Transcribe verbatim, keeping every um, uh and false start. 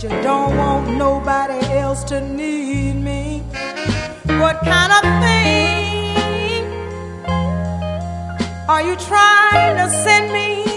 you don't want nobody else to need me. What kind of thing are you trying to send me?